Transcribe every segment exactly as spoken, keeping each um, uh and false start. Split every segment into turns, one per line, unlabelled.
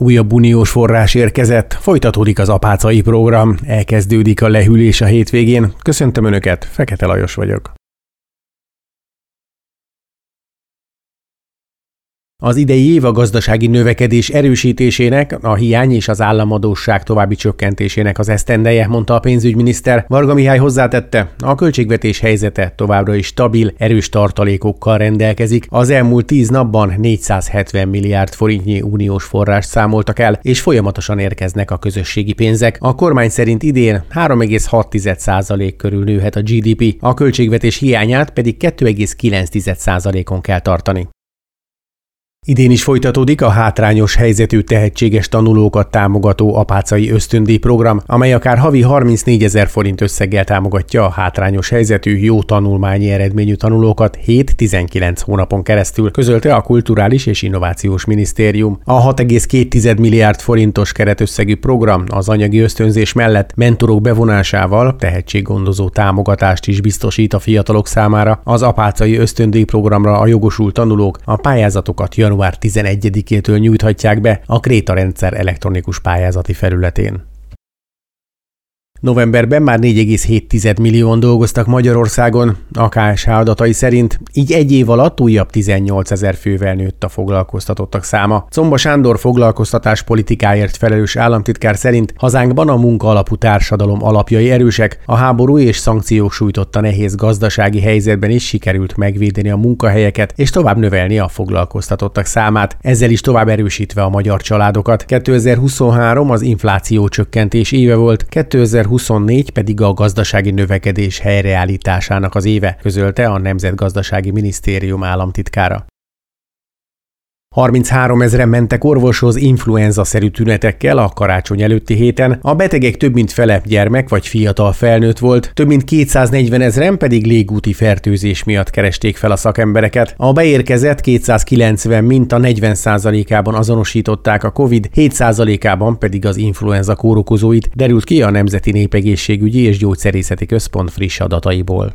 Újabb uniós forrás érkezett, folytatódik az apácai program, elkezdődik a lehűlés a hétvégén. Köszöntöm Önöket, Fekete Lajos vagyok. Az idei év a gazdasági növekedés erősítésének, a hiány és az államadósság további csökkentésének az esztendeje, mondta a pénzügyminiszter. Varga Mihály hozzátette, a költségvetés helyzete továbbra is stabil, erős tartalékokkal rendelkezik. Az elmúlt tíz napban négyszázhetven milliárd forintnyi uniós forrást számoltak el, és folyamatosan érkeznek a közösségi pénzek. A kormány szerint idén három egész hat százalék körül nőhet a gé dé pé, a költségvetés hiányát pedig két egész kilenc százalékon kell tartani. Idén is folytatódik a hátrányos helyzetű tehetséges tanulókat támogató apácai ösztöndíj program, amely akár havi harmincnégyezer forint összeggel támogatja a hátrányos helyzetű, jó tanulmányi eredményű tanulókat hét-tizenkilenc hónapon keresztül, közölte a Kulturális és Innovációs Minisztérium. A hat egész két milliárd forintos keretösszegű program az anyagi ösztönzés mellett mentorok bevonásával tehetséggondozó támogatást is biztosít a fiatalok számára. Az apácai ösztöndíj programra a jogosult tanulók a pályázatokat január tizenegyedikétől nyújthatják be a Kréta rendszer elektronikus pályázati felületén. Novemberben már négy egész hét millióan dolgoztak Magyarországon, a ká es há adatai szerint, így egy év alatt újabb tizennyolcezer fővel nőtt a foglalkoztatottak száma. Czomba Sándor foglalkoztatás politikáért felelős államtitkár szerint hazánkban a munka alapú társadalom alapjai erősek, a háború és szankciók sújtotta nehéz gazdasági helyzetben is sikerült megvédeni a munkahelyeket és tovább növelni a foglalkoztatottak számát, ezzel is tovább erősítve a magyar családokat. kétezer-huszonhárom az infláció csökkentés éve volt, kétezer-huszonnégy pedig a gazdasági növekedés helyreállításának az éve, közölte a Nemzetgazdasági Minisztérium államtitkára. harmincháromezren mentek orvoshoz influenza-szerű tünetekkel a karácsony előtti héten, a betegek több mint fele gyermek vagy fiatal felnőtt volt, több mint kétszáznegyvenezren pedig légúti fertőzés miatt keresték fel a szakembereket. A beérkezett kétszázkilencven minta negyven százalékában azonosították a Covid, hét százalékában pedig az influenza kórokozóit, derült ki a Nemzeti Népegészségügyi és Gyógyszerészeti Központ friss adataiból.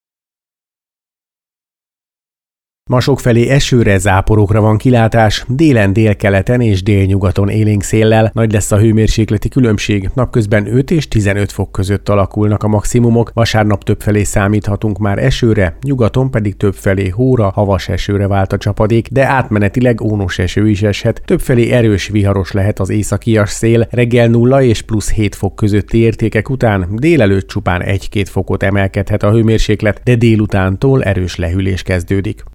Ma sokfelé esőre, záporokra van kilátás, délen, délkeleten és délnyugaton élénk széllel, nagy lesz a hőmérsékleti különbség, napközben öt és tizenöt fok között alakulnak a maximumok, vasárnap többfelé számíthatunk már esőre, nyugaton pedig többfelé hóra, havas esőre vált a csapadék, de átmenetileg ónos eső is eshet, többfelé erős viharos lehet az északias szél, reggel nulla és plusz hét fok közötti értékek után, délelőtt csupán egy-két fokot emelkedhet a hőmérséklet, de délutántól erős lehűlés kezdődik.